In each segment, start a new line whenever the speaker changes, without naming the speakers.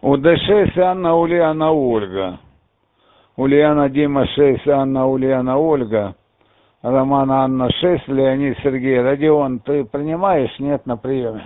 УД6 Анна, Ульяна, Ольга. Ульяна, Дима 6, Анна, Ульяна, Ольга. Роман, Анна 6, Леонид, Сергей. Родион, ты принимаешь? Нет, на приеме.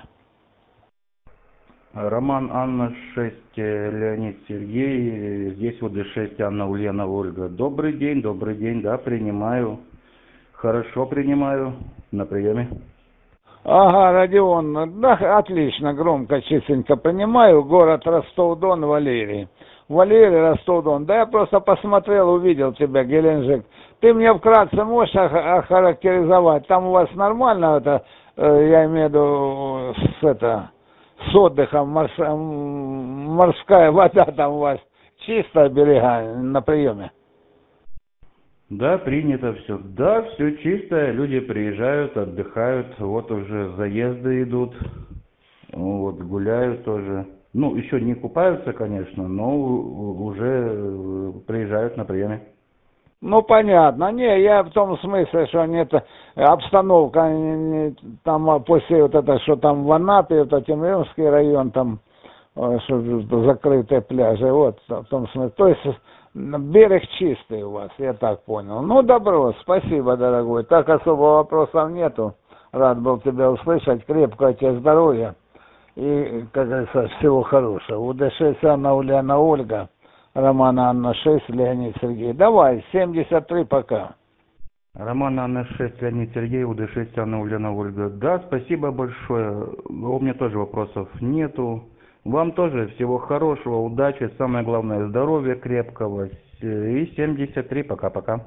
Роман, Анна 6, Леонид, Сергей. Здесь УД6 Анна, Ульяна, Ольга. Добрый день, да, принимаю. Хорошо принимаю. На приеме.
Ага, Родион, да, отлично, громко, чистенько принимаю. Город Ростов-Дон, Валерий. Валерий, Ростов-Дон. Да я просто посмотрел, увидел тебя, Геленджик. Ты мне вкратце можешь охарактеризовать? Там у вас нормально это, я имею в виду, с отдыхом, морская вода там у вас чистая, берега на приеме?
Да, принято все. Да, все чисто, люди приезжают, отдыхают, вот уже заезды идут, вот гуляют тоже. Ну, еще не купаются, конечно, но уже приезжают на приеме.
Ну, понятно. Не, я в том смысле, что нет, обстановка там после вот это, что там в Анапе, это Тюменский район, там что закрытые пляжи, вот в том смысле. То есть берег чистый у вас, я так понял. Ну, добро, спасибо, дорогой. Так особо вопросов нету. Рад был тебя услышать. Крепкого тебе здоровья. И, как говорится, всего хорошего. УД6 Анна, Ульяна, Ольга. Роман, Анна 6, Леонид, Сергей. Давай, 73 пока.
Роман, Анна 6, Леонид, Сергей, УД6 Анна, Ульяна, Ольга. Да, спасибо большое. У меня тоже вопросов нету. Вам тоже всего хорошего, удачи, самое главное здоровья крепкого. И 73, пока-пока.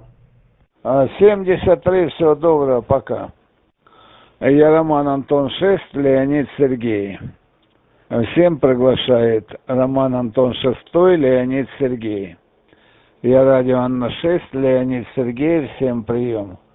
73, всего доброго, пока. Я Роман, Антон 6, Леонид, Сергей. Всем приглашает Роман, Антон 6, Леонид, Сергей. Я радио Анна 6, Леонид, Сергей, всем прием.